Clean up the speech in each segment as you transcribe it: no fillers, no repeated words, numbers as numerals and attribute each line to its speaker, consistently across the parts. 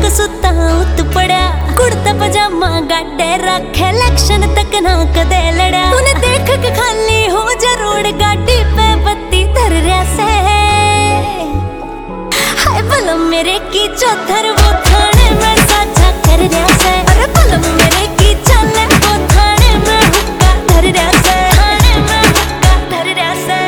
Speaker 1: को सुता उत पड़ा कुर्ता पजामा गाडे रखे इलेक्शन तक ना कदे लड़ा उन्हें देख के खाली हो जरूर गाड़ी पे बत्ती धर रहा से हाय बलम मेरे की चौधर वो थाने में साझा कर रहा से अरे बलम मेरे की चले वो थाने में हुक्का धर रहा से थाने में हुक्का धर रहा से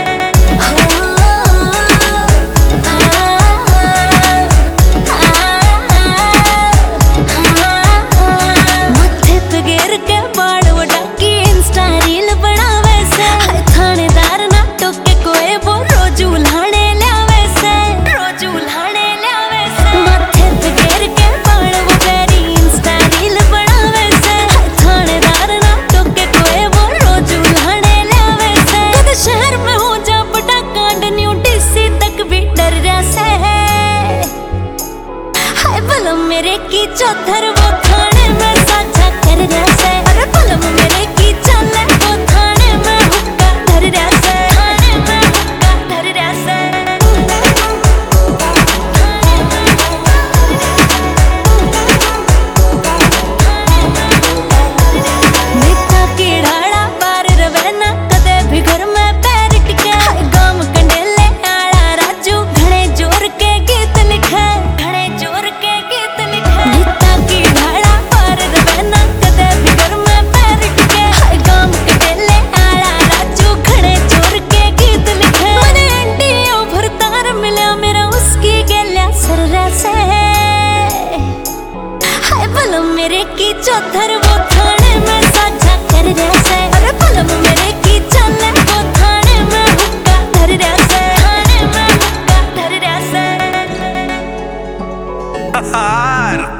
Speaker 1: मत्थे पे गिर के बाड़ उड़ा के इंस्टा रील बनावे से थानेदार ना टोके कोई वो रोज उल्हाने लावे से रोज उल्हाने लावे से मत्थे पे गिर के बाड़ वो बेरी इंस्टा रील बनावे से थानेदार ना टोके कोई वो रोज उल्हाने लावे से कद शहर में हो जा बड़ा कांड न्यू डीसी तक भी डर रहा से हाय बलम मेरे की चौधर वो थाने में साझा कर रहा से अरे बलम मेरे की चले वो थाने में हुक्का धर रहा से थाने में हुक्का धर रहा से नेता की ढाड़ा पार रवे ना कदे भी घर में पैर टिके गांव कंडेले आड़ा राजू घणे जोर के गीत लिखे घणे जोर के गीत लिखे नेता की ढाड़ा पार रवे ना कदे भी घर में पैर टिके गांव कंडेले आड़ा राजू घणे जोर के गीत लिखे मने एंटी ओवर तार मिला मेरा उसकी गेल्या सररा से हाय बलम मेरे की चौधर वो थाने में साझा कर रहा से अरे बलम मेरे की चले वो थाने में हुक्का धर रहा से थाने में हुक्का धर रहा से